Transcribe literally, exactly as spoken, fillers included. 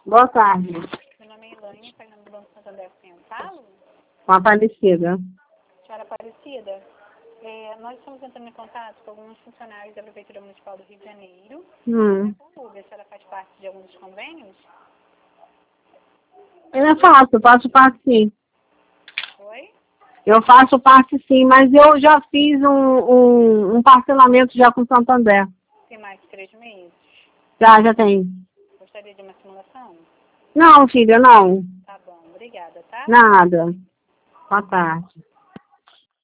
Boa tarde. Meu nome é Elaine, pagando no Banco Santander Oriental. Com a Aparecida. Senhora Aparecida, é, nós estamos entrando em contato com alguns funcionários da Prefeitura Municipal do Rio de Janeiro. Hum. A senhora faz parte de alguns dos convênios? Eu não faço, faço parte sim. Oi? Eu faço parte sim, mas eu já fiz um, um, um parcelamento já com o Santander. Tem mais de três meses? Já, já tem. Gostaria de uma simulação? Não, filha, não. Tá bom, obrigada, tá? Nada. Boa tarde.